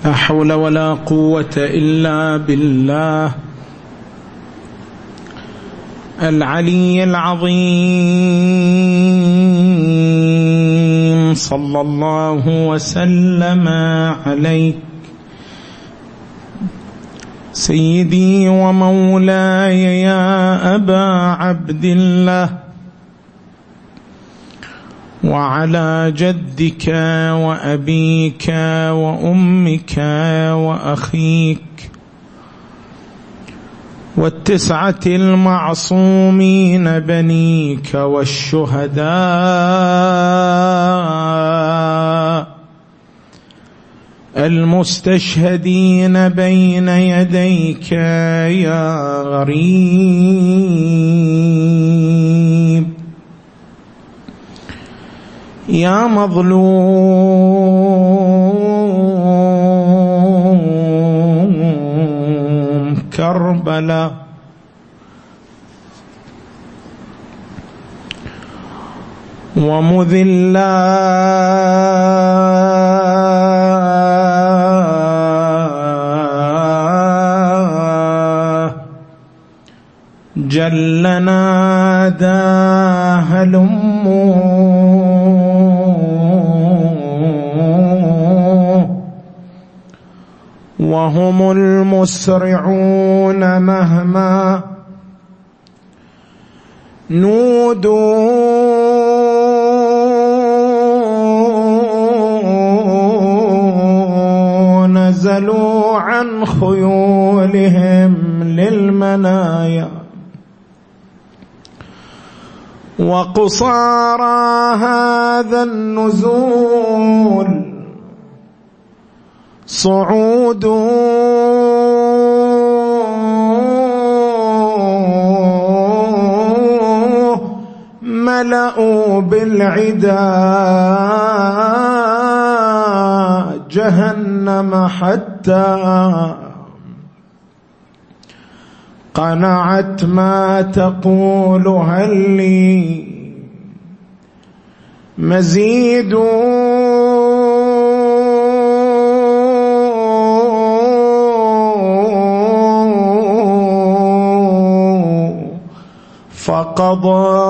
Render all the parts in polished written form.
لا حول ولا قوة إلا بالله العلي العظيم. صلى الله وسلم عليك سيدي ومولاي يا أبا عبد الله، وعلى جدك وأبيك وأمك وأخيك والتسعة المعصومين بنيك والشهداء المستشهدين بين يديك يا غريب يا مظلوم كربلاء. ومذلا جل ناداها الأم وهم المسرعون مهما نودوا نزلوا عن خيولهم للمنايا وقصارى هذا النزول صعود ملأوا بالعدا جهنم حتى قنعت ما تقول هل لي مزيد فقضى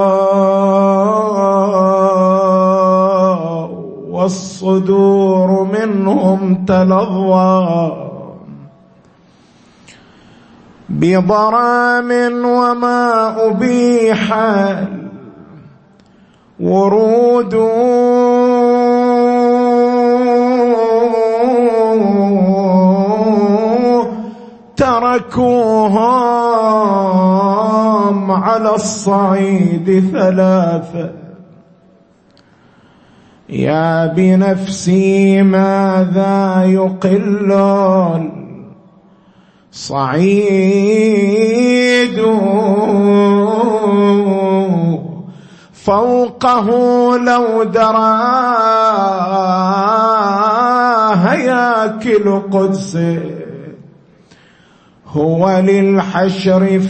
والصدور منهم تلظى بضرام وما أبيح ورود تركوهم على الصعيد ثلاثة. يا بنفسي ماذا يقل صعيد فوقه لو دراه هياكل قدس هو للحشر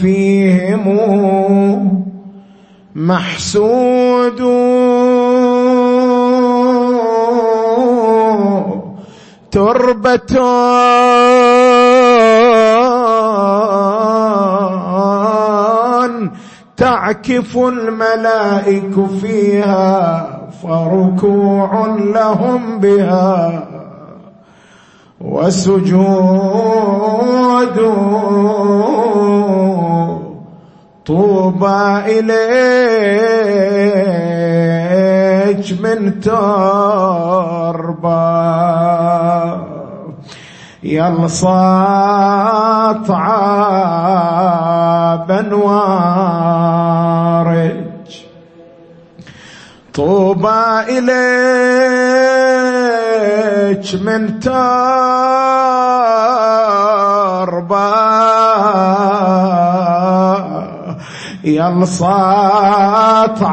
فيهم محسود تربة تعكف الملائك فيها فركوع لهم بها وسجود طوبى إليك من تربى يا الساطع بنوارج طوبى إليك من تربى يا الساطع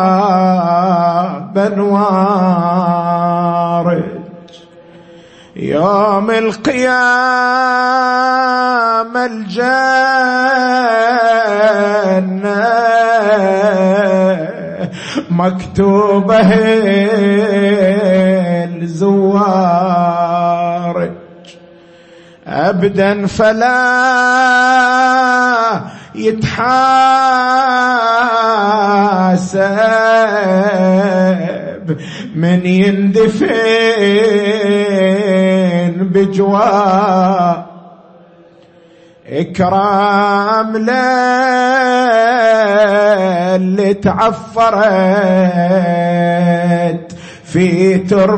بنوارج يوم القيامة الجنة مكتوبة الزوار أبدا فلا يتحاسب من يندفن بجوار إكرام اللي تعفرت في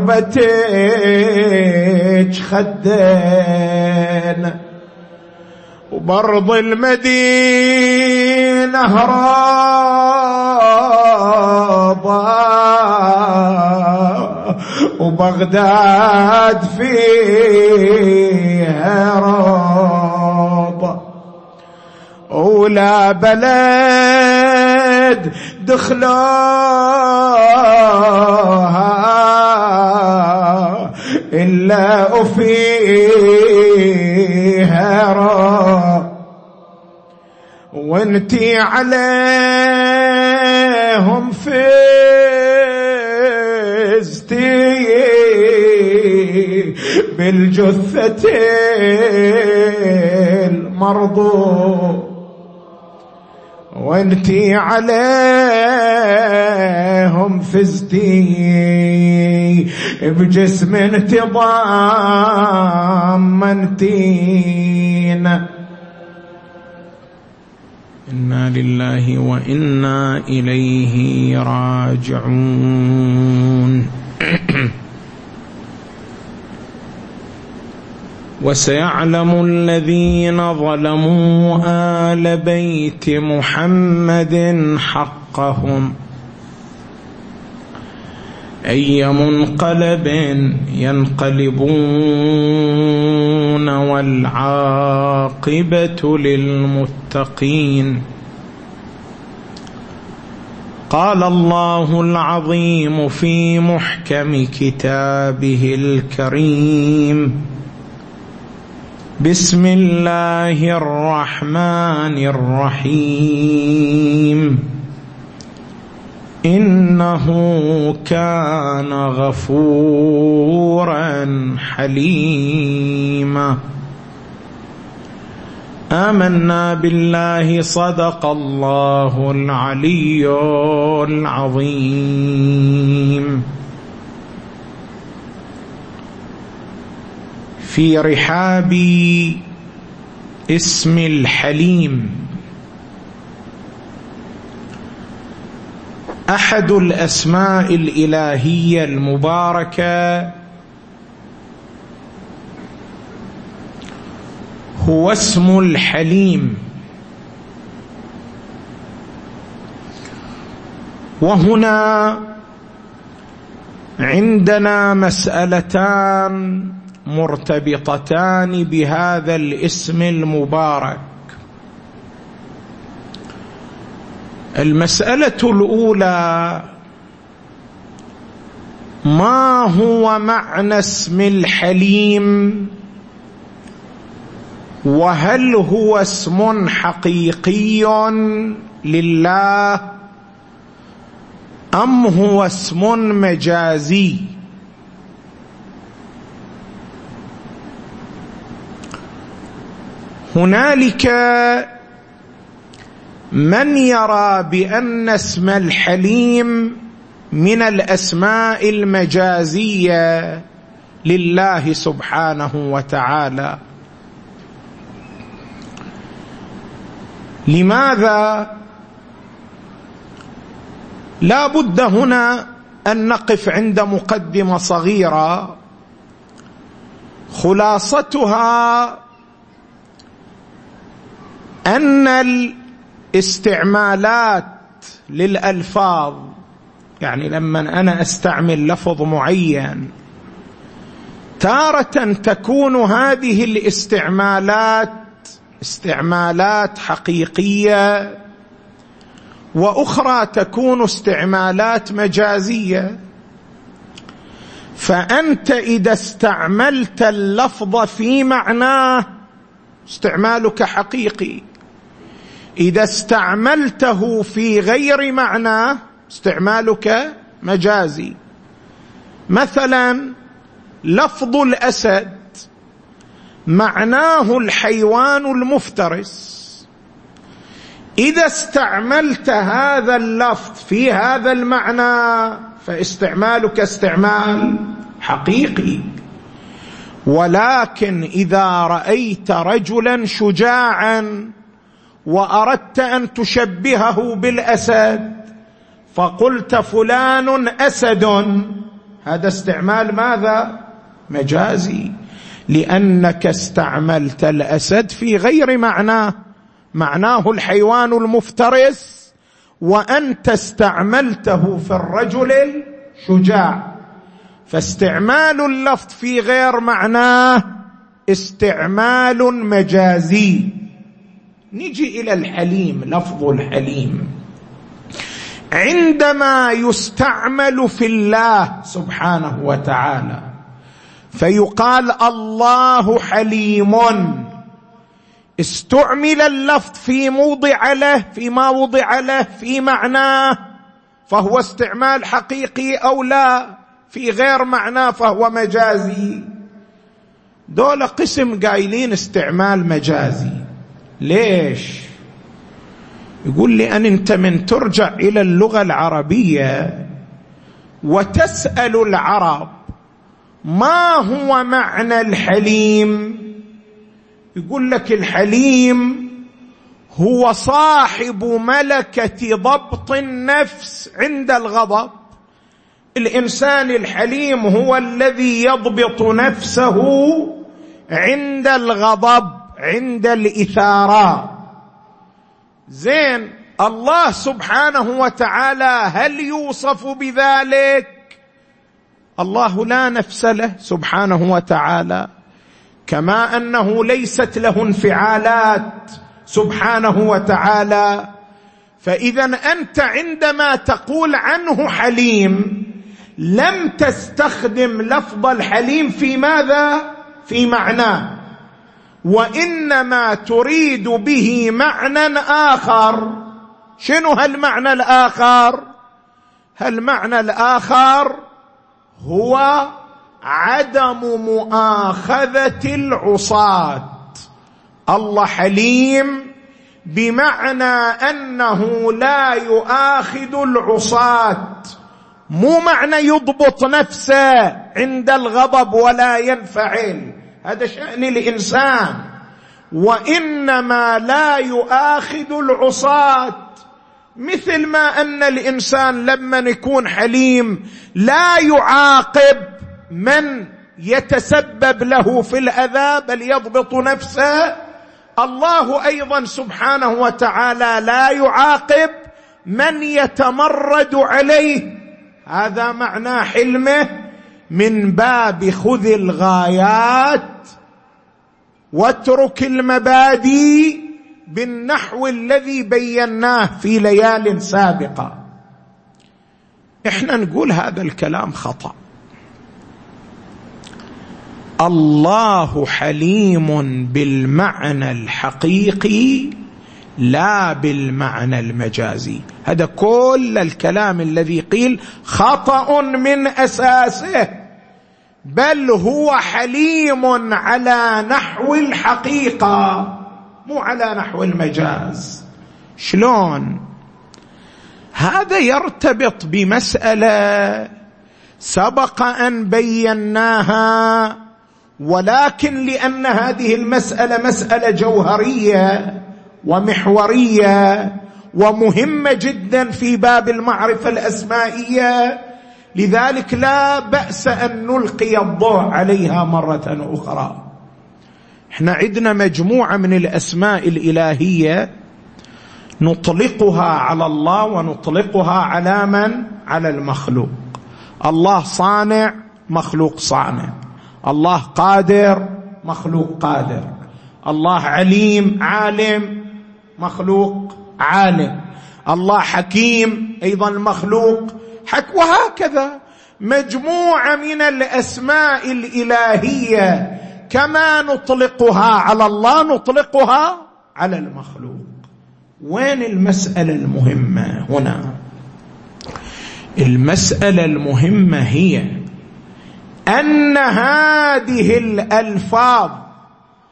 تربتك خدين وبرض المدينة هرابة وبغداد فيها رابة ولا بلد دخلوها إلا وفيها راب وانتي عليهم فزتي بالجثة المرضو وانتي عليهم فزتي بجسم تضامنتين. إنا لله وإنا إليه راجعون. وسيعلم الذين ظلموا آل بيت محمد حقهم أي منقلب ينقلبون والعاقبة للمتقين. قال الله العظيم في محكم كتابه الكريم: بسم الله الرحمن الرحيم. إنه كان غفورا حليما. آمنا بالله. صدق الله العلي العظيم. في رحاب اسم الحليم أحد الأسماء الإلهية المباركة هو اسم الحليم. وهنا عندنا مسألتان مرتبطتان بهذا الاسم المبارك. المسألة الأولى: ما هو معنى اسم الحليم؟ وهل هو اسم حقيقي لله أم هو اسم مجازي؟ هنالك من يرى بأن اسم الحليم من الأسماء المجازية لله سبحانه وتعالى. لماذا؟ لا بد هنا أن نقف عند مقدمة صغيرة خلاصتها أن الاستعمالات للألفاظ، يعني لما أنا أستعمل لفظ معين تارة تكون هذه الاستعمالات استعمالات حقيقية، وأخرى تكون استعمالات مجازية. فأنت إذا استعملت اللفظ في معناه استعمالك حقيقي، إذا استعملته في غير معناه استعمالك مجازي. مثلا لفظ الأسد معناه الحيوان المفترس. إذا استعملت هذا اللفظ في هذا المعنى فاستعمالك استعمال حقيقي. ولكن إذا رأيت رجلا شجاعا وأردت أن تشبهه بالأسد فقلت فلان أسد، هذا استعمال ماذا؟ مجازي، لأنك استعملت الأسد في غير معناه الحيوان المفترس، وأنت استعملته في الرجل الشجاع، فاستعمال اللفظ في غير معناه استعمال مجازي. نجي إلى الحليم. لفظ الحليم عندما يستعمل في الله سبحانه وتعالى فيقال الله حليم، استعمل اللفظ فيما وضع له في معناه فهو استعمال حقيقي أو لا، في غير معناه فهو مجازي. دول قسم قايلين استعمال مجازي. ليش؟ يقول لي أنت من ترجع إلى اللغة العربية وتسأل العرب ما هو معنى الحليم، يقول لك الحليم هو صاحب ملكة ضبط النفس عند الغضب. الإنسان الحليم هو الذي يضبط نفسه عند الغضب، عند الإثارة. زين، الله سبحانه وتعالى هل يوصف بذلك؟ الله لا نفس له سبحانه وتعالى، كما أنه ليست له انفعالات سبحانه وتعالى. فإذا أنت عندما تقول عنه حليم لم تستخدم لفظ الحليم في ماذا؟ في معناه، وإنما تريد به معنى آخر. شنو هالمعنى الآخر؟ هالمعنى الآخر هو عدم مؤاخذة العصاة. الله حليم بمعنى أنه لا يؤاخذ العصاة، مو معنى يضبط نفسه عند الغضب ولا ينفعل، هذا شأن الإنسان، وإنما لا يؤاخذ العصاة. مثل ما أن الإنسان لما يكون حليم لا يعاقب من يتسبب له في الأذى بل يضبط نفسه، الله أيضا سبحانه وتعالى لا يعاقب من يتمرد عليه. هذا معنى حلمه، من باب خذ الغايات واترك المبادئ بالنحو الذي بيناه في ليال سابقة. احنا نقول هذا الكلام خطأ. الله حليم بالمعنى الحقيقي لا بالمعنى المجازي. هذا كل الكلام الذي قيل خطأ من أساسه، بل هو حليم على نحو الحقيقة مو على نحو المجاز. شلون؟ هذا يرتبط بمسألة سبق أن بيناها، ولكن لأن هذه المسألة مسألة جوهرية ومحورية ومهمة جدا في باب المعرفة الأسمائية، لذلك لا بأس أن نلقي الضوء عليها مرة أخرى. احنا عندنا مجموعة من الأسماء الإلهية نطلقها على الله ونطلقها على من؟ على المخلوق. الله صانع، مخلوق صانع. الله قادر، مخلوق قادر. الله عليم، عالم، مخلوق عالم. الله حكيم، أيضا مخلوق وهكذا مجموعة من الأسماء الإلهية كما نطلقها على الله نطلقها على المخلوق. وين المسألة المهمة هنا؟ المسألة المهمة هي أن هذه الألفاظ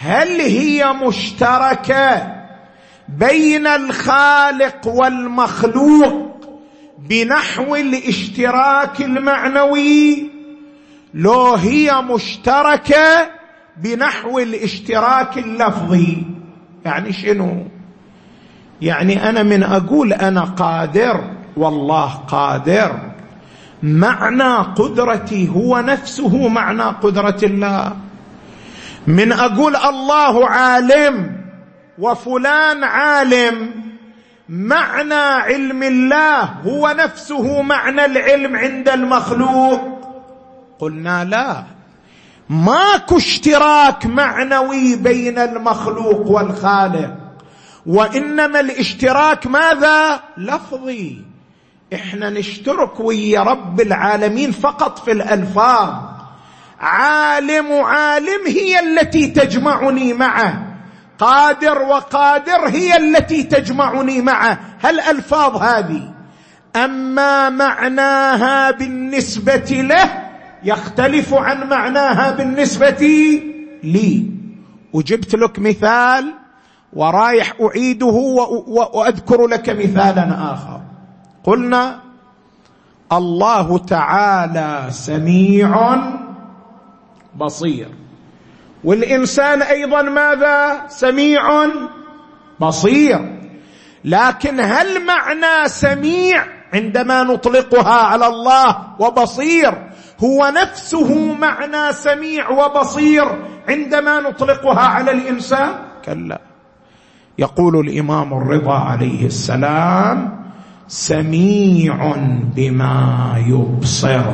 هل هي مشتركة بين الخالق والمخلوق بنحو الاشتراك المعنوي، لو هي مشتركة بنحو الاشتراك اللفظي؟ يعني شنو؟ يعني أنا من أقول أنا قادر والله قادر، معنى قدرتي هو نفسه معنى قدرة الله. من أقول الله عالم وفلان عالم، معنى علم الله هو نفسه معنى العلم عند المخلوق؟ قلنا لا، ماكو اشتراك معنوي بين المخلوق والخالق، وإنما الاشتراك ماذا؟ لفظي. احنا نشترك ويا رب العالمين فقط في الألفاظ. عالم وعالم هي التي تجمعني معه، قادر وقادر هي التي تجمعني معه، هالألفاظ هذه. أما معناها بالنسبة له يختلف عن معناها بالنسبة لي. وجبت لك مثال ورايح أعيده وأذكر لك مثالا آخر. قلنا الله تعالى سميع بصير، والإنسان أيضا ماذا؟ سميع بصير. لكن هل معنى سميع عندما نطلقها على الله وبصير هو نفسه معنى سميع وبصير عندما نطلقها على الإنسان؟ كلا. يقول الإمام الرضا عليه السلام: سميع بما يبصر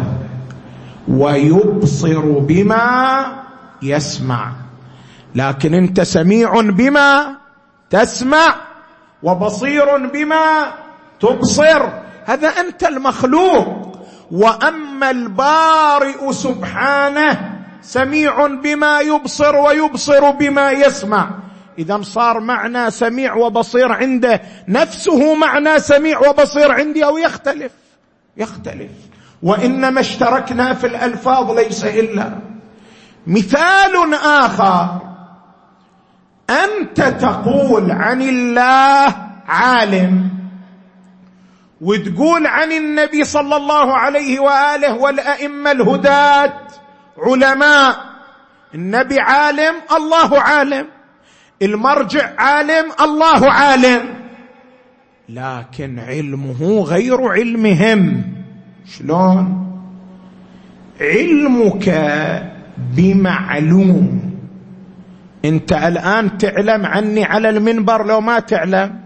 ويبصر بما يسمع. لكن أنت سميع بما تسمع وبصير بما تبصر، هذا أنت المخلوق. وأما البارئ سبحانه سميع بما يبصر ويبصر بما يسمع. إذا صار معنى سميع وبصير عنده نفسه معنى سميع وبصير عندي، أو يختلف. وإنما اشتركنا في الألفاظ ليس إلا. مثال آخر: أنت تقول عن الله عالم، وتقول عن النبي صلى الله عليه وآله والأئمة الهداة علماء. النبي عالم، الله عالم، المرجع عالم، الله عالم، لكن علمه غير علمهم. شلون؟ علمك بمعلوم. انت الآن تعلم عني على المنبر، لو ما تعلم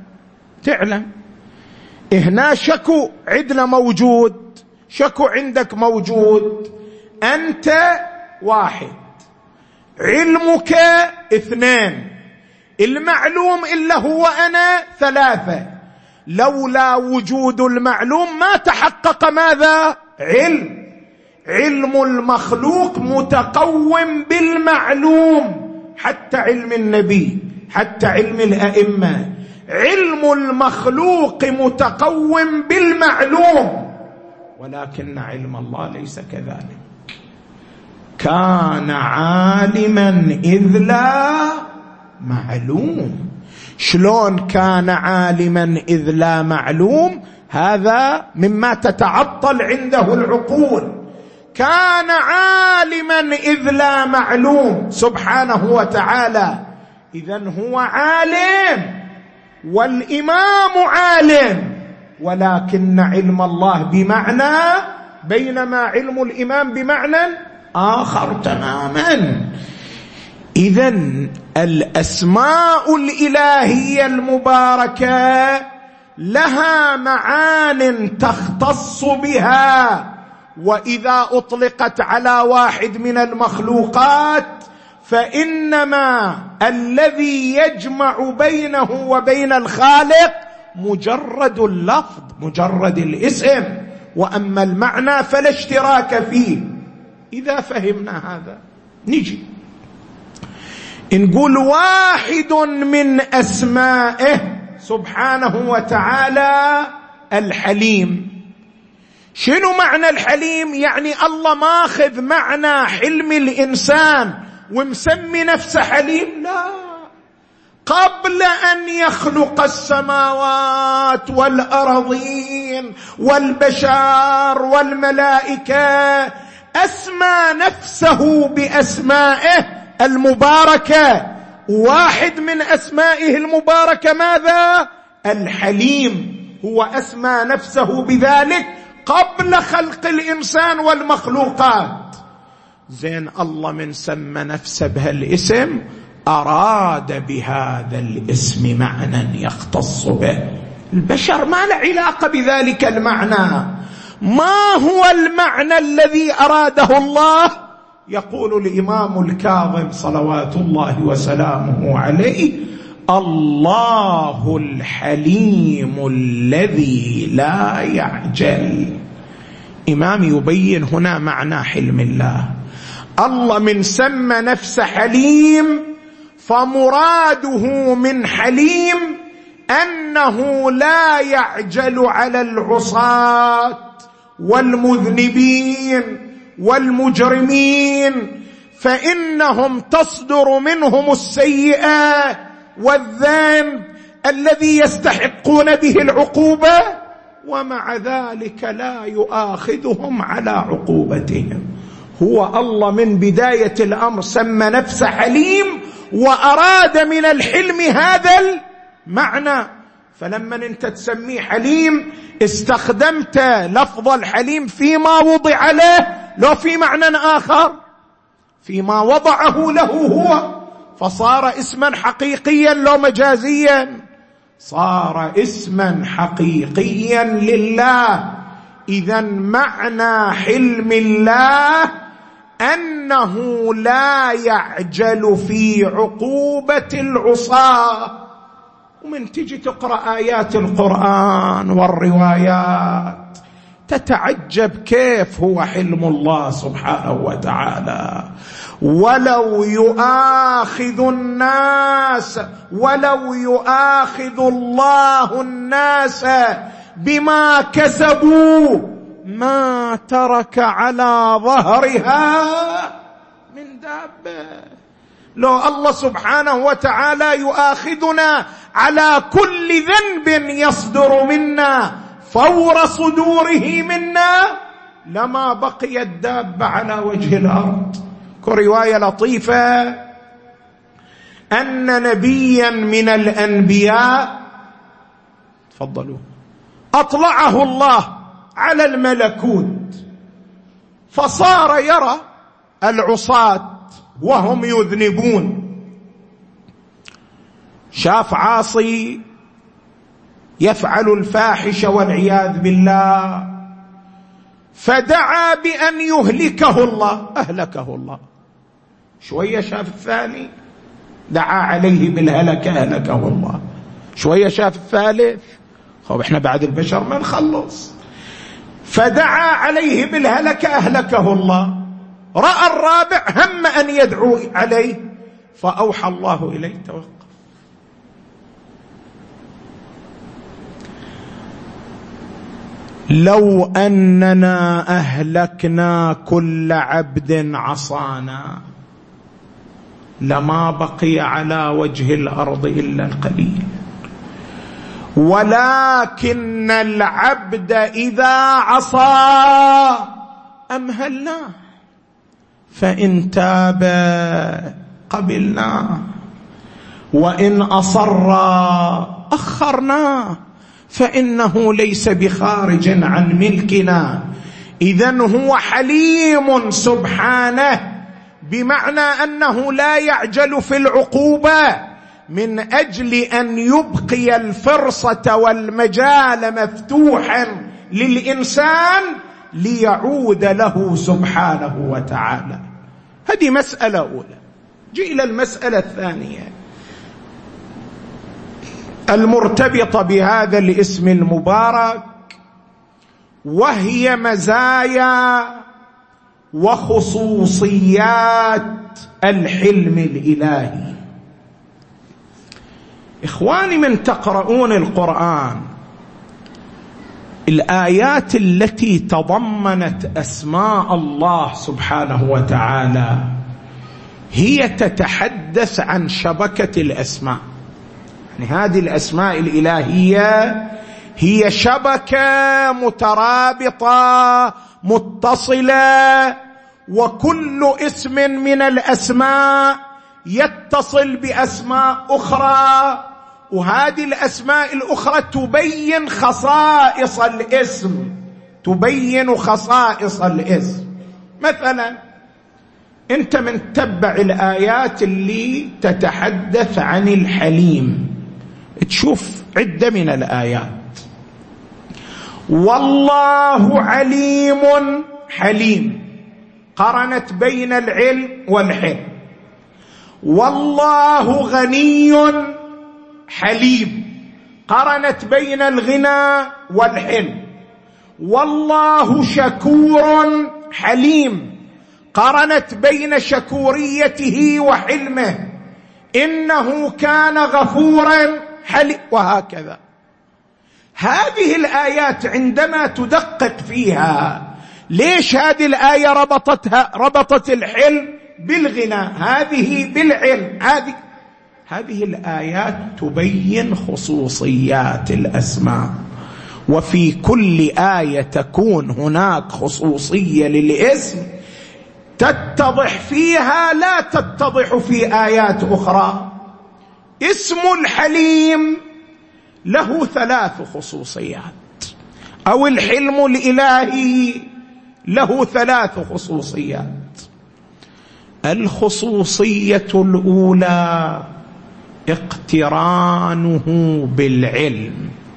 هنا شكو عندنا موجود، شكو عندك موجود، أنت واحد، علمك اثنين، المعلوم إلا هو أنا ثلاثة. لولا وجود المعلوم ما تحقق ماذا؟ علم المخلوق متقوم بالمعلوم، حتى علم النبي، حتى علم الأئمة، علم المخلوق متقوم بالمعلوم، ولكن علم الله ليس كذلك. كان عالما إذ لا معلوم. شلون كان عالما إذ لا معلوم؟ هذا مما تتعطل عنده العقول. كان عالما إذ لا معلوم سبحانه وتعالى، إذن هو عالم والإمام عالم، ولكن علم الله بمعنى، بينما علم الإمام بمعنى آخر تماما. إذن الأسماء الإلهية المباركة لها معان تختص بها، وإذا أطلقت على واحد من المخلوقات فإنما الذي يجمع بينه وبين الخالق مجرد اللفظ، مجرد الاسم، وأما المعنى فلا اشتراك فيه. إذا فهمنا هذا نجي نقول واحد من أسمائه سبحانه وتعالى الحليم. شنو معنى الحليم؟ يعني الله ماخذ معنى حلم الإنسان ومسمي نفسه حليم؟ لا، قبل أن يخلق السماوات والأرضين والبشر والملائكة أسمى نفسه بأسمائه المباركة. واحد من أسمائه المباركة ماذا؟ الحليم. هو أسمى نفسه بذلك قبل خلق الإنسان والمخلوقات. زين، الله من سمى نفسه بهالاسم أراد بهذا الاسم معنى يختص به. البشر ما له علاقة بذلك المعنى. ما هو المعنى الذي أراده الله؟ يقول الإمام الكاظم صلوات الله وسلامه عليه: الله الحليم الذي لا يعجل. إمام يبين هنا معنى حلم الله. الله من سمى نفسه حليم، فمراده من حليم أنه لا يعجل على العصاة والمذنبين والمجرمين، فإنهم تصدر منهم السيئة والذنب الذي يستحقون به العقوبة، ومع ذلك لا يؤاخذهم على عقوبتهم. هو الله من بداية الأمر سمى نفسه حليم، وأراد من الحلم هذا المعنى. فلما أنت تسميه حليم استخدمت لفظ الحليم فيما وضع له، لو في معنى آخر فيما وضعه له هو، فصار اسما حقيقيا لو مجازيا، صار اسما حقيقيا لله. إذن معنى حلم الله أنه لا يعجل في عقوبة العصاة. ومن تجي تقرأ آيات القرآن والروايات تتعجب كيف هو حلم الله سبحانه وتعالى. ولو يؤاخذ الله الناس بما كسبوا ما ترك على ظهرها من دابة. لو الله سبحانه وتعالى يؤاخذنا على كل ذنب يصدر منا فور صدوره منا لما بقي الدابة على وجه الأرض. كرواية لطيفة أن نبيا من الأنبياء تفضلوا أطلعه الله على الملكوت، فصار يرى العصاة وهم يذنبون. شاف عاصي يفعل الفاحش والعياذ بالله، فدعا بأن يهلكه الله، أهلكه الله. شوية شاف الثاني دعا عليه بالهلكة، أهلكه الله. شوية شاف الثالث، احنا بعد البشر ما نخلص، فدعا عليه بالهلكة، أهلكه الله. رأى الرابع هم أن يدعو عليه، فأوحى الله إليه توقف. لو أننا أهلكنا كل عبد عصانا لما بقي على وجه الأرض إلا القليل، ولكن العبد إذا عصى أمهلناه، فإن تاب قبلناه، وإن أصر أخرناه، فإنه ليس بخارج عن ملكنا. إذن هو حليم سبحانه، بمعنى أنه لا يعجل في العقوبة من أجل أن يبقي الفرصة والمجال مفتوحا للإنسان ليعود له سبحانه وتعالى. هذه مسألة أولى. جئ إلى المسألة الثانية المرتبطة بهذا الاسم المبارك، وهي مزايا وخصوصيات الحلم الإلهي. إخواني، من تقرؤون القرآن الآيات التي تضمنت أسماء الله سبحانه وتعالى هي تتحدث عن شبكة الأسماء. يعني هذه الأسماء الإلهية هي شبكة مترابطة متصلة، وكل اسم من الأسماء يتصل بأسماء أخرى، وهذه الأسماء الأخرى تبين خصائص الاسم، تبين خصائص الاسم. مثلا أنت من تتبع الآيات اللي تتحدث عن الحليم تشوف عدة من الآيات: والله عليم حليم، قرنت بين العلم والحلم. والله غني حليم، قرنت بين الغنى والحلم. والله شكور حليم، قرنت بين شكوريته وحلمه. إنه كان غفورا حليم، وهكذا. هذه الآيات عندما تدقق فيها، ليش هذه الآية ربطت الحلم بالغنى، هذه بالعلم، هذه الآيات تبين خصوصيات الأسماء. وفي كل آية تكون هناك خصوصية للاسم تتضح فيها لا تتضح في آيات أخرى. اسم الحليم له 3 خصوصيات، أو الحلم الإلهي له 3 خصوصيات. الخصوصية الأولى اقترانه بالعلم.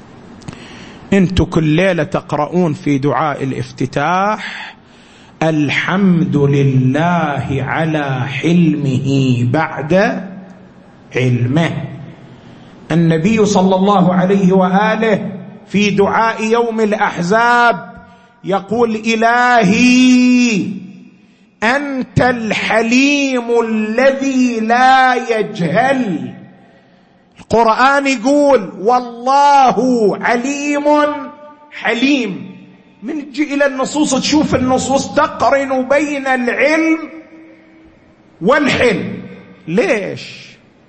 انتم كل ليلة تقرؤون في دعاء الافتتاح: الحمد لله على حلمه بعد علمه. النبي صلى الله عليه وآله في دعاء يوم الأحزاب يقول: إلهي أنت الحليم الذي لا يجهل. القرآن يقول: والله عليم حليم. من تجي إلى النصوص تشوف النصوص تقرن بين العلم والحلم. ليش؟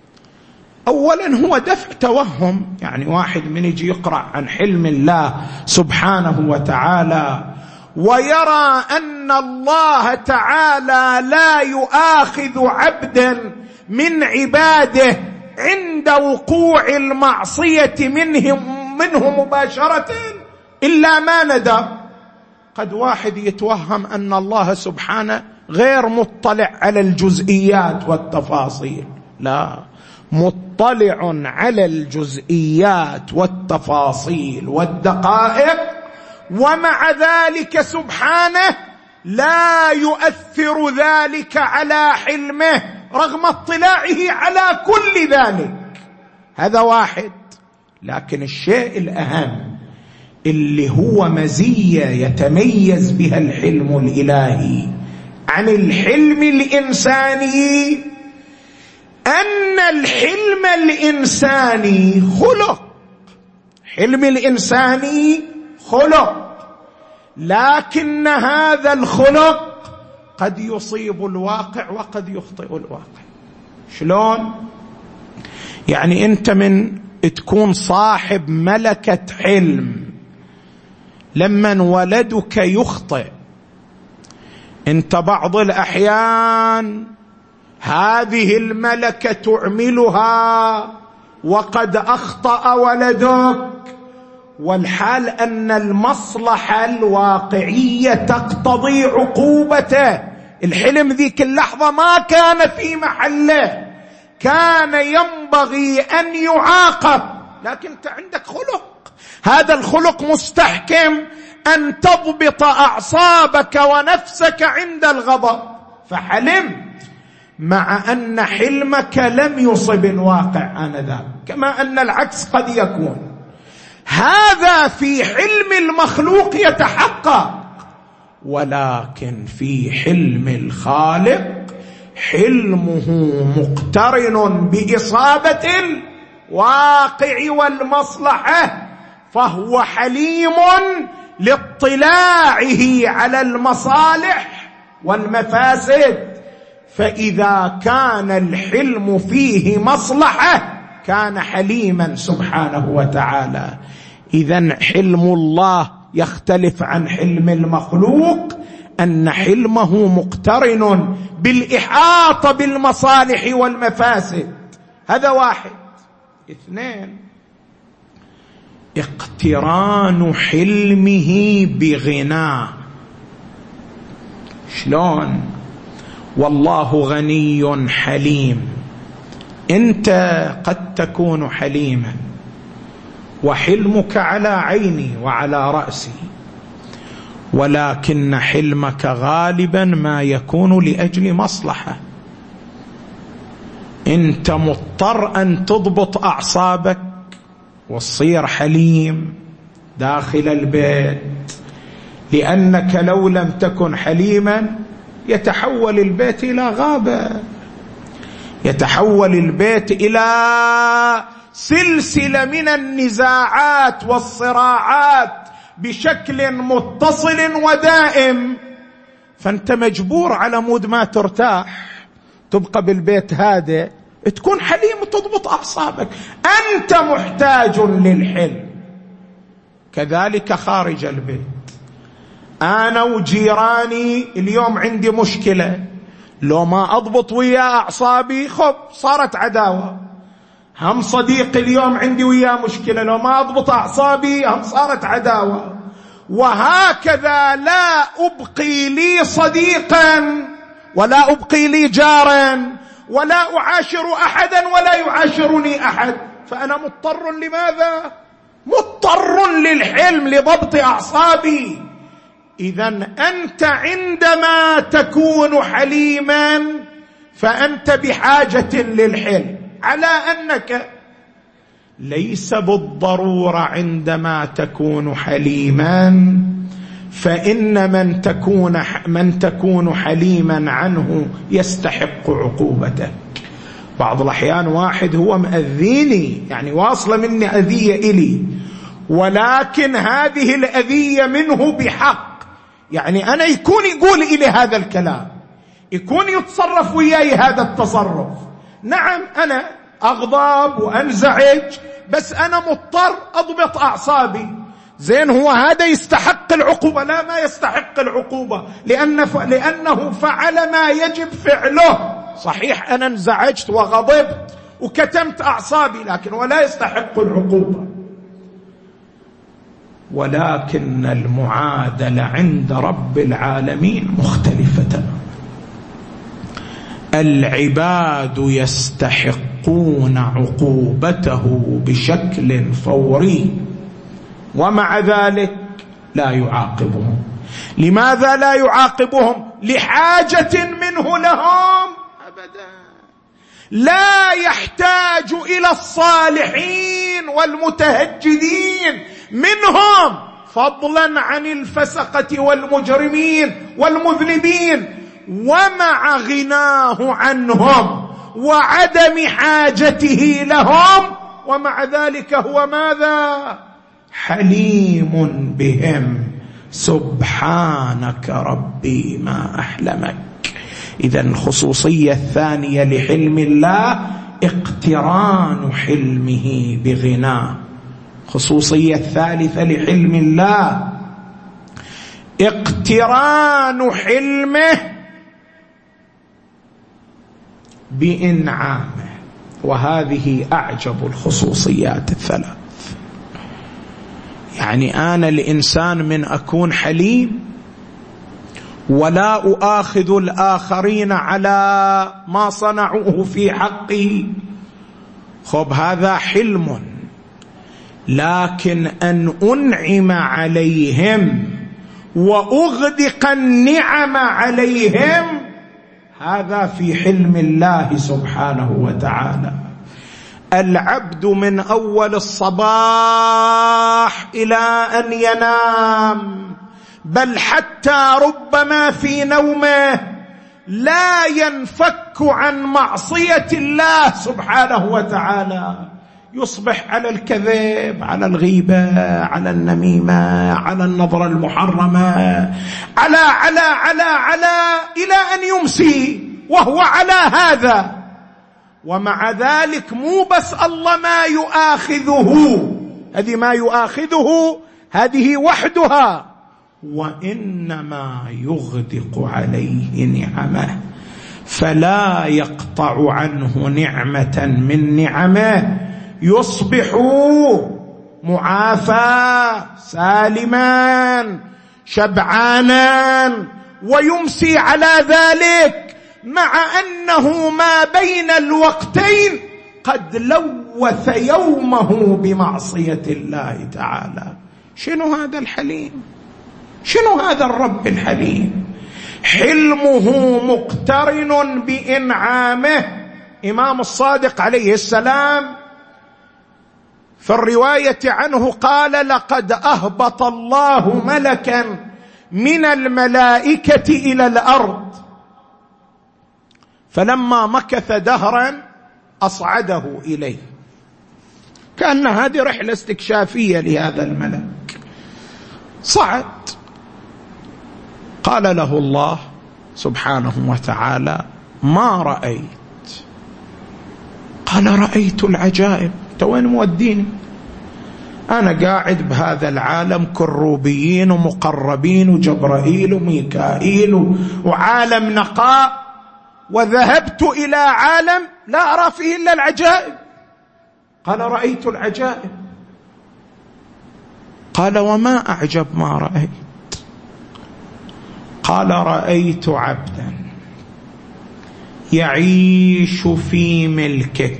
أولا هو دفع توهم. يعني واحد من يجي يقرأ عن حلم الله سبحانه وتعالى ويرى أن الله تعالى لا يؤاخذ عبدا من عباده عند وقوع المعصية منه مباشرة إلا ما ندم. قد واحد يتوهم أن الله سبحانه غير مطلع على الجزئيات والتفاصيل. لا، مطلع على الجزئيات والتفاصيل والدقائق، ومع ذلك سبحانه لا يؤثر ذلك على حلمه رغم اطلاعه على كل ذلك. هذا واحد. لكن الشيء الأهم اللي هو مزية يتميز بها الحلم الإلهي عن الحلم الإنساني، أن الحلم الإنساني خلق. حلم الإنساني خلق، لكن هذا الخلق قد يصيب الواقع وقد يخطئ الواقع. شلون؟ يعني أنت من تكون صاحب ملكة حلم، لما ولدك يخطئ أنت بعض الأحيان هذه الملكة تعملها وقد أخطأ ولدك، والحال أن المصلحة الواقعية تقتضي عقوبته. الحلم ذيك اللحظة ما كان في محله، كان ينبغي أن يعاقب، لكن أنت عندك خلق، هذا الخلق مستحكم أن تضبط أعصابك ونفسك عند الغضب، فحلمت مع أن حلمك لم يصب الواقع آنذاك، كما أن العكس قد يكون. هذا في حلم المخلوق يتحقق، ولكن في حلم الخالق حلمه مقترن بإصابة الواقع والمصلحة، فهو حليم لاطلاعه على المصالح والمفاسد، فإذا كان الحلم فيه مصلحة كان حليما سبحانه وتعالى. إذن حلم الله يختلف عن حلم المخلوق، أن حلمه مقترن بالإحاطة بالمصالح والمفاسد. هذا واحد. اثنين، اقتران حلمه بغناه. شلون؟ والله غني حليم. أنت قد تكون حليما وحلمك على عيني وعلى رأسي، ولكن حلمك غالبا ما يكون لأجل مصلحة. أنت مضطر أن تضبط أعصابك وتصير حليم داخل البيت، لأنك لو لم تكن حليما يتحول البيت إلى غابة، يتحول البيت إلى سلسلة من النزاعات والصراعات بشكل متصل ودائم. فأنت مجبور على مود ما ترتاح تبقى بالبيت هادئ، تكون حليم وتضبط أعصابك. أنت محتاج للحلم. كذلك خارج البيت. أنا وجيراني اليوم عندي مشكلة، لو ما أضبط ويا أعصابي صارت عداوة. هم صديق اليوم عندي وياه مشكلة، لو ما أضبط أعصابي هم صارت عداوة. وهكذا لا أبقي لي صديقا ولا أبقي لي جارا ولا أعاشر أحدا ولا يعاشرني أحد. فأنا مضطر لماذا؟ مضطر للحلم لضبط أعصابي. إذن أنت عندما تكون حليما فأنت بحاجة للحلم، على أنك ليس بالضرورة عندما تكون حليما فإن من تكون حليما عنه يستحق عقوبتك. بعض الأحيان واحد هو مأذيني، يعني واصلة مني أذية إلي، ولكن هذه الأذية منه بحق، يعني أنا يكون يقول إلي هذا الكلام، يكون يتصرف وياي هذا التصرف. نعم أنا أغضب وأنزعج، بس أنا مضطر أضبط أعصابي. زين، هو هذا يستحق العقوبة؟ لا، ما يستحق العقوبة، لأنه فعل ما يجب فعله. صحيح أنا انزعجت وغضبت وكتمت أعصابي، لكن ولا يستحق العقوبة. ولكن المعادلة عند رب العالمين مختلفة تماما. العباد يستحقون عقوبته بشكل فوري، ومع ذلك لا يعاقبهم. لماذا لا يعاقبهم؟ لحاجة منه لهم أبدا. لا يحتاج إلى الصالحين والمتهجدين منهم، فضلا عن الفسقة والمجرمين والمذنبين، ومع غناه عنهم وعدم حاجته لهم، ومع ذلك هو ماذا؟ حليم بهم. سبحانك ربي ما أحلمك. إذن الخصوصية الثانية لحلم الله اقتران حلمه بغناه. خصوصية الثالثة لحلم الله اقتران حلمه بإنعامه، وهذه أعجب الخصوصيات الثلاث. يعني أنا الإنسان من أكون حليم ولا أؤاخذ الآخرين على ما صنعوه في حقي، خب هذا حلم. لكن أن أنعم عليهم وأغدق النعم عليهم، هذا في حلم الله سبحانه وتعالى. العبد من أول الصباح إلى أن ينام، بل حتى ربما في نومه لا ينفك عن معصية الله سبحانه وتعالى. يصبح على الكذب، على الغيبة، على النميمة، على النظرة المحرمة، على إلى أن يمسي وهو على هذا، ومع ذلك مو بس الله ما يؤاخذه، هذه ما يؤاخذه هذه وحدها، وإنما يغدق عليه نعمه فلا يقطع عنه نعمة من نعمه، يصبح معافى سالما شبعانا، ويمسي على ذلك مع أنه ما بين الوقتين قد لوث يومه بمعصية الله تعالى. شنو هذا الحليم؟ شنو هذا الرب الحليم؟ حلمه مقترن بإنعامه. إمام الصادق عليه السلام في الرواية عنه قال: لقد أهبط الله ملكا من الملائكة إلى الأرض، فلما مكث دهرا أصعده إليه، كأن هذه رحلة استكشافية لهذا الملك. صعد، قال له الله سبحانه وتعالى: ما رأيت؟ قال: رأيت العجائب. وين موديني؟ أنا قاعد بهذا العالم كروبيين ومقربين وجبرائيل وميكائيل وعالم نقاء، وذهبت إلى عالم لا أرى فيه إلا العجائب. قال: رأيت العجائب. قال: وما أعجب ما رأيت؟ قال: رأيت عبدا يعيش في ملكك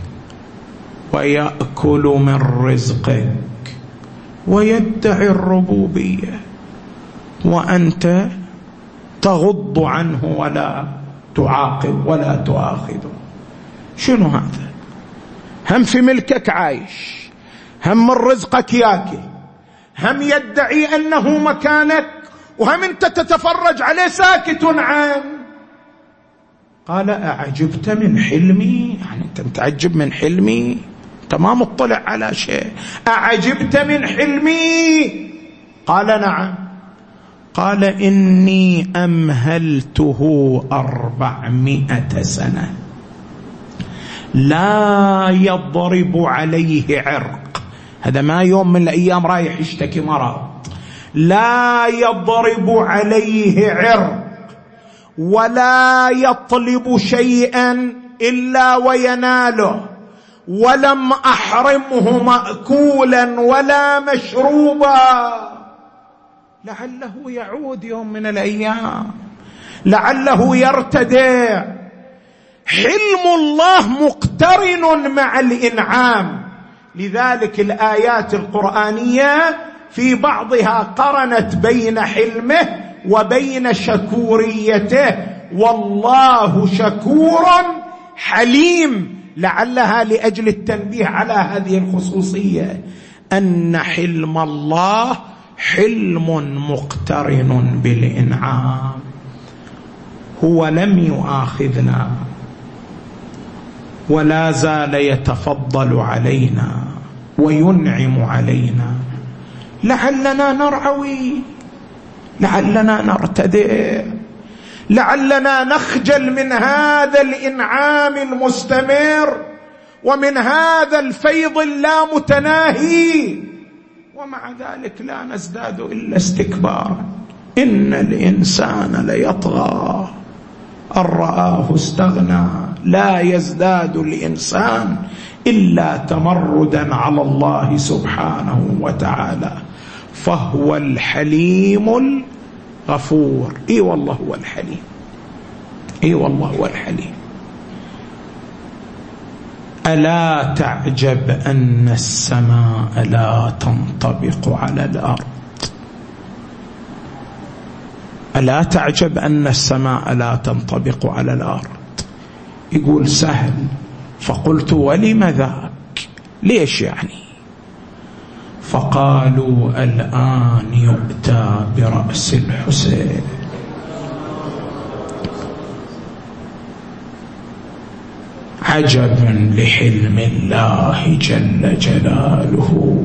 ويأكل من رزقك ويدعي الربوبية، وأنت تغض عنه ولا تعاقب ولا تؤاخذه. شنو هذا؟ هم في ملكك عايش، هم من رزقك ياكل، هم يدعي أنه مكانك، وهم أنت تتفرج عليه ساكت عنه. قال: أعجبت من حلمي؟ يعني أنت متعجب من حلمي؟ أنت ما مطلع على شيء. أعجبت من حلمي؟ قال: نعم. قال: إني أمهلته 400 سنة لا يضرب عليه عرق. هذا ما يوم من الأيام رايح يشتكي مرض، لا يضرب عليه عرق ولا يطلب شيئا إلا ويناله، ولم أحرمه مأكولا ولا مشروبا. لعله يعود يوم من الأيام، لعله يرتدع. حلم الله مقترن مع الإنعام، لذلك الآيات القرآنية في بعضها قرنت بين حلمه وبين شكوريته. والله شكور حليم، لعلها لأجل التنبيه على هذه الخصوصية، أن حلم الله حلم مقترن بالإنعام. هو لم يؤاخذنا ولا زال يتفضل علينا وينعم علينا، لعلنا نرعوي، لعلنا نرتدع، لعلنا نخجل من هذا الإنعام المستمر ومن هذا الفيض اللامتناهي، ومع ذلك لا نزداد إلا استكبارا. إن الإنسان ليطغى أن رآه استغنى. لا يزداد الإنسان إلا تمردا على الله سبحانه وتعالى، فهو الحليم الغفور. إي والله هو الحليم، إي والله هو الحليم. ألا تعجب أن السماء لا تنطبق على الأرض؟ ألا تعجب أن السماء لا تنطبق على الأرض؟ يقول سهل. فقلت: ولم ذاك؟ ليش يعني؟ فقالوا: الآن يؤتى برأس الحسين. عجبا لحلم الله جل جلاله،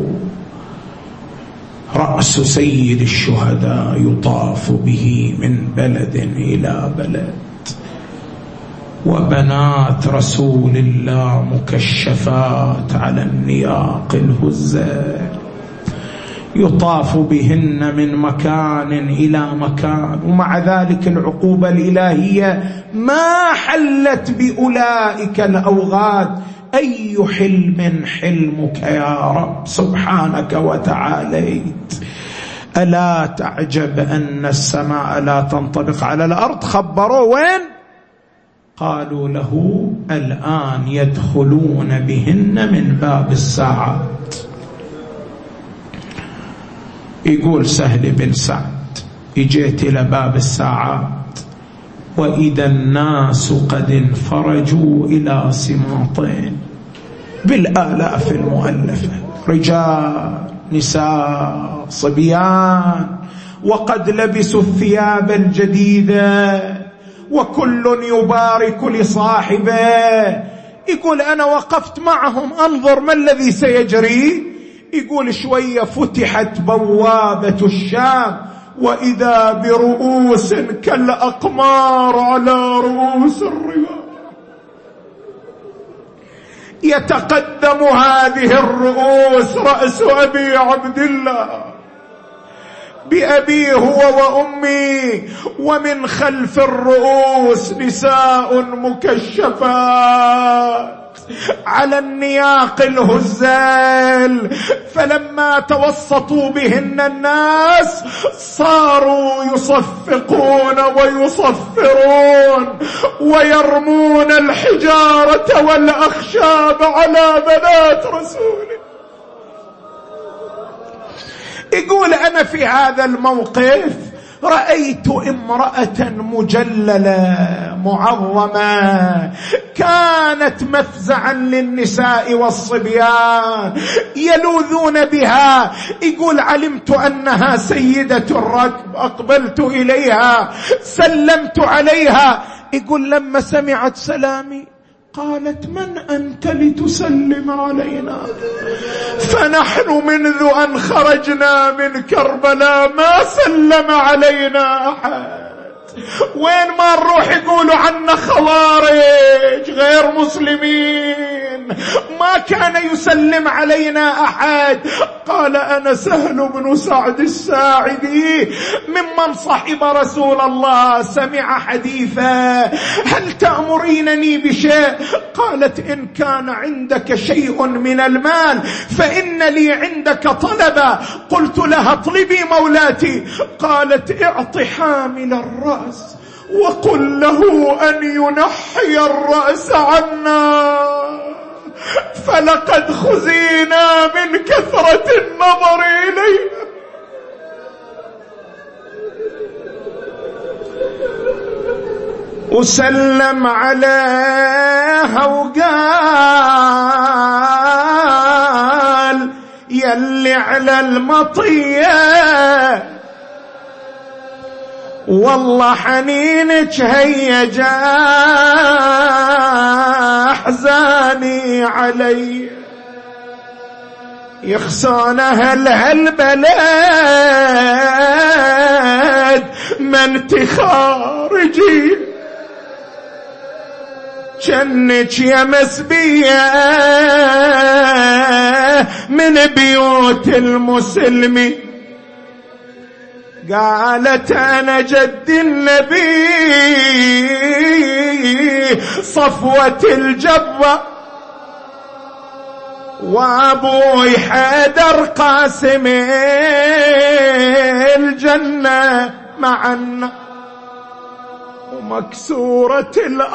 رأس سيد الشهداء يطاف به من بلد إلى بلد. وبنات رسول الله مكشفات على النياق الهزال، يطاف بهن من مكان إلى مكان، ومع ذلك العقوبة الإلهية ما حلت بأولئك الأوغاد. أي حلم حلمك يا رب سبحانك وتعاليت. ألا تعجب أن السماء لا تنطبق على الأرض؟ خبروا وين؟ قالوا له الآن يدخلون بهن من باب الساعات. يقول سهل بن سعد اجيت إلى باب الساعات وإذا الناس قد انفرجوا إلى سماطين بالآلاف المؤلفة، رجال نساء صبيان، وقد لبسوا الثياب الجديدة وكل يبارك لصاحبه. يقول أنا وقفت معهم أنظر ما الذي سيجري. يقول شوية فتحت بوابة الشام وإذا برؤوس كالأقمار على رؤوس الرجال، يتقدم هذه الرؤوس رأس أبي عبد الله بأبي هو وأمي، ومن خلف الرؤوس نساء مكشفات على النياق الهزال. فلما توسطوا بهن الناس صاروا يصفقون ويصفرون ويرمون الحجارة والأخشاب على بنات رسوله. يقول أنا في هذا الموقف رأيت امرأة مجللة معظمة كانت مفزعا للنساء والصبيان يلوذون بها. يقول علمت أنها سيدة الركب، أقبلت إليها سلمت عليها. يقول لما سمعت سلامي قالت من أنت لتسلم علينا؟ فنحن منذ أن خرجنا من كربلاء ما سلم علينا أحد، وين ما نروح يقولوا عنا خوارج غير مسلمين، ما كان يسلم علينا أحد. قال أنا سهل بن سعد الساعدي ممن صحب رسول الله، سمع حديثا هل تأمرينني بشيء؟ قالت إن كان عندك شيء من المال فإن لي عندك طلبا. قلت لها اطلبي مولاتي. قالت اعط حامل الرأس وقل له أن ينحي الرأس عنا فلقد خزينا من كثرة النظر إليه. وسلم عليها وقال يلي على المطية والله حنينك هيجا أحزاني علي، يخصون أهل هالبلد من تخارجي جنك يا مسبية من بيوت المسلمين. قالت أنا جد النبي صفوة الجبة وأبوي حيدر قاسم الجنة معنا ومكسورة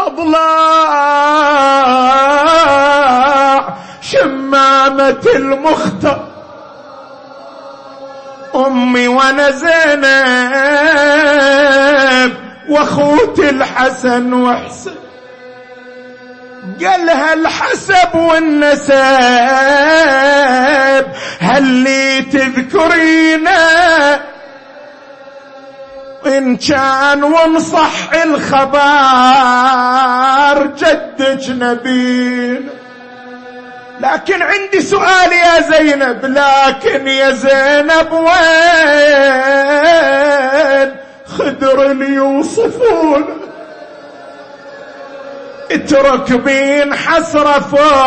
الأضلاع شمامة المختار أمي وأنا زينب وأخوت الحسن وحسن. قالها الحسب والنسب هل لي تذكرينا إن كان ونصح الخبر جدك نبينا. لكن عندي سؤال يا زينب، لكن يا زينب وين خدر اللي يوصفون؟ تركبين حسرة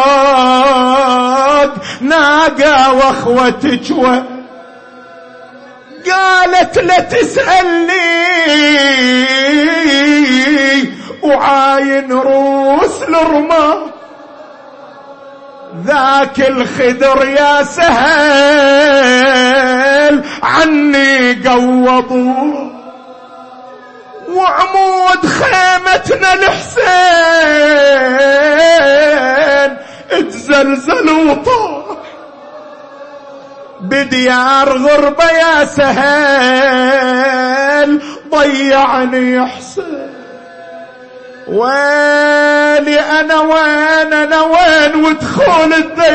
فوق ناقة واخوتك قالت لا تسألني وعاين روس الرماة ذاك الخدر يا سهل عني قوضوا وعمود خيمتنا الحسين اتزلزل وطاح بديار غربة يا سهل ضيعني حسين ويلي أنا وين ودخول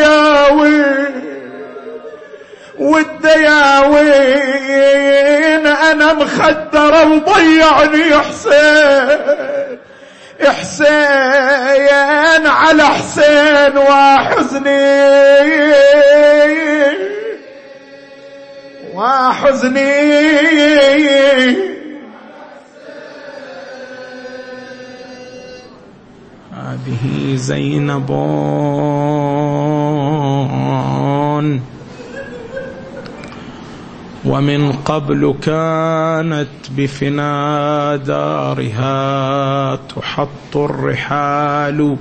والدياوين أنا مخدرة وضيعني حسين على حسين وحزني هذه زينب ومن قبل كانت بفنا دارها تحط الرحال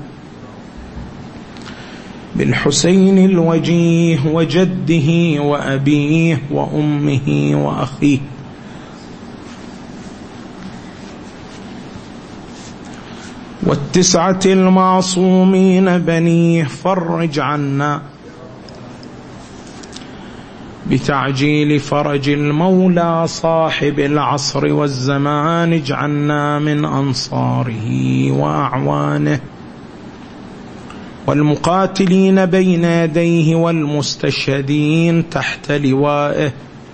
بالحسين الوجيه وجده وأبيه وأمه وأخيه والتسعة المعصومين بنيه فرج عنا بتعجيل فرج المولى صاحب العصر والزمان اجعلنا من أنصاره وأعوانه والمقاتلين بين يديه والمستشهدين تحت لوائه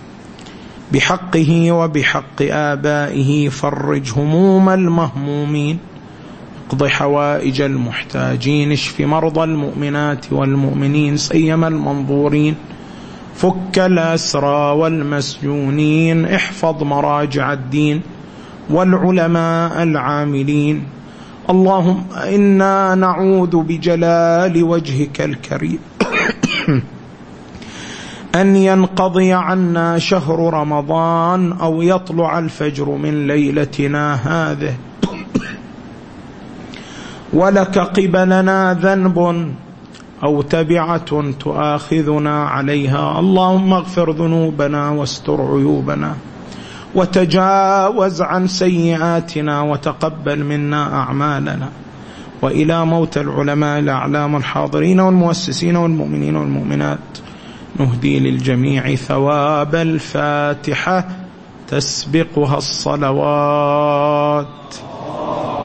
بحقه وبحق آبائه فرج هموم المهمومين اقض حوائج المحتاجين اشف مرضى المؤمنات والمؤمنين سيما المنظورين فك الأسرى والمسجونين احفظ مراجع الدين والعلماء العاملين اللهم إنا نعوذ بجلال وجهك الكريم أن ينقضي عنا شهر رمضان أو يطلع الفجر من ليلتنا هذه ولك قبلنا ذنب أو تبعة تؤاخذنا عليها اللهم اغفر ذنوبنا واستر عيوبنا وتجاوز عن سيئاتنا وتقبل منا أعمالنا وإلى موت العلماء الأعلام الحاضرين والمؤسسين والمؤمنين والمؤمنات نهدي للجميع ثواب الفاتحة تسبقها الصلوات.